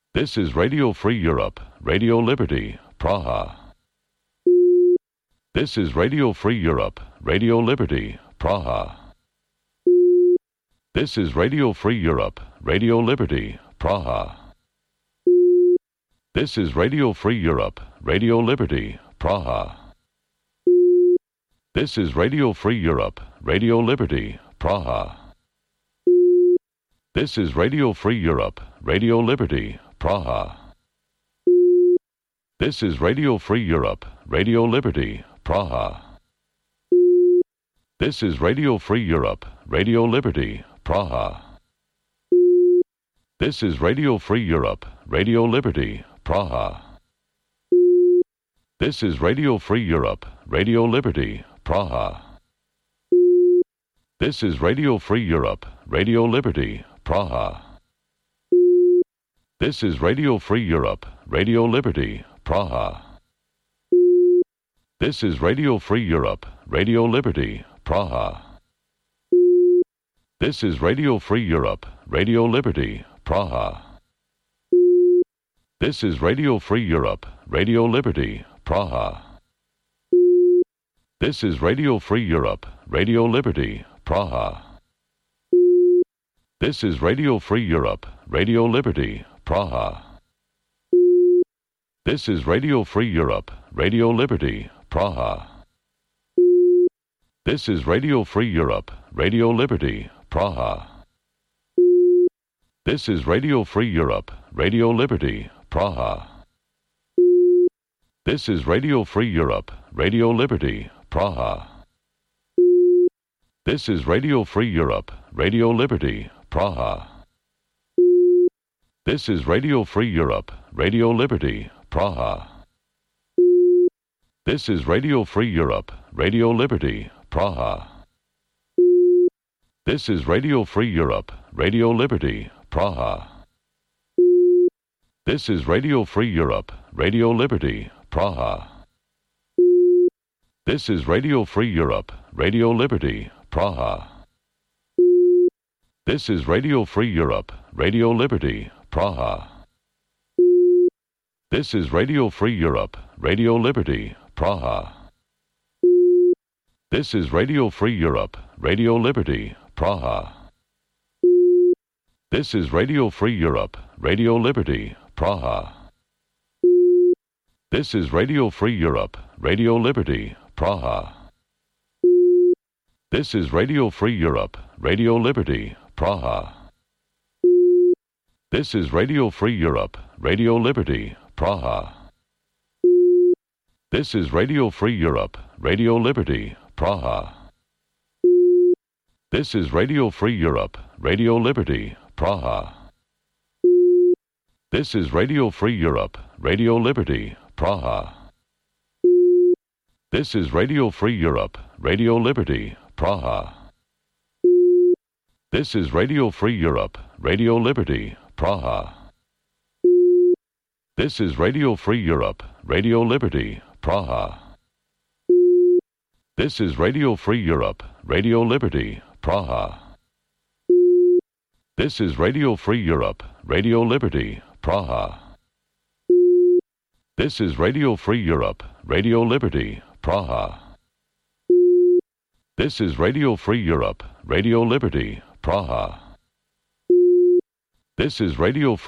This is Radio Free Europe, Radio Liberty, Praha. This is Radio Free Europe, Radio Liberty, Praha. This is Radio Free Europe, Radio Liberty, Praha. This is Radio Free Europe, Radio Liberty, Praha. This is Radio Free Europe, Radio Liberty, Praha. This is Radio Free Europe, Radio Liberty, Praha. This is Radio Free Europe, Radio Liberty, Praha. This is Radio Free Europe, Radio Liberty, Praha. This is Radio Free Europe, Radio Liberty, Praha. This is Radio Free Europe, Radio Liberty, Praha. This is Radio Free Europe, Radio Liberty, Praha. This is Radio Free Europe, Radio Liberty, Praha. This is Radio Free Europe, Radio Liberty, Praha. This is Radio Free Europe, Radio Liberty, Praha. This is Radio Free Europe, Radio Liberty, Praha. This is Radio Free Europe, Radio Liberty, Praha. This is Radio Free Europe, Radio Liberty, Praha. This is Radio Free Europe, Radio Liberty, Praha. This is Radio Free Europe, Radio Liberty, Praha. This is Radio Free Europe, Radio Liberty, Praha. This is Radio Free Europe, Radio Liberty, Praha. This is Radio Free Europe, Radio Liberty, Praha. This is Radio Free Europe, Radio Liberty, Praha. This is Radio Free Europe, Radio Liberty, Praha. This is Radio Free Europe, Radio Liberty, Praha. This is Radio Free Europe, Radio Liberty, Praha. This is Radio Free Europe, Radio Liberty, Praha. This is Radio Free Europe, Radio Liberty, Praha. This is Radio Free Europe, Radio Liberty, Praha. This is Radio Free Europe, Radio Liberty, Praha. This is Radio Free Europe, Radio Liberty, Praha. This is Radio Free Europe, Radio Liberty, Praha. This is Radio Free Europe, Radio Liberty, Praha. This is Radio Free Europe, Radio Liberty, Praha. This is Radio Free Europe, Radio Liberty, Praha. This is Radio Free Europe, Radio Liberty, Praha. This is Radio Free Europe, Radio Liberty, Praha. This is Radio Free Europe, Radio Liberty, Praha. This is Radio Free Europe, Radio Liberty, Praha. This is Radio Free Europe, Radio Liberty, Praha. This is Radio Free Europe, Radio Liberty, Praha. This is Radio Free Europe, Radio Liberty, Praha. This is Radio Free Europe, Radio Liberty, Praha. This is Radio Free Europe, Radio Liberty, Praha. This is Radio Free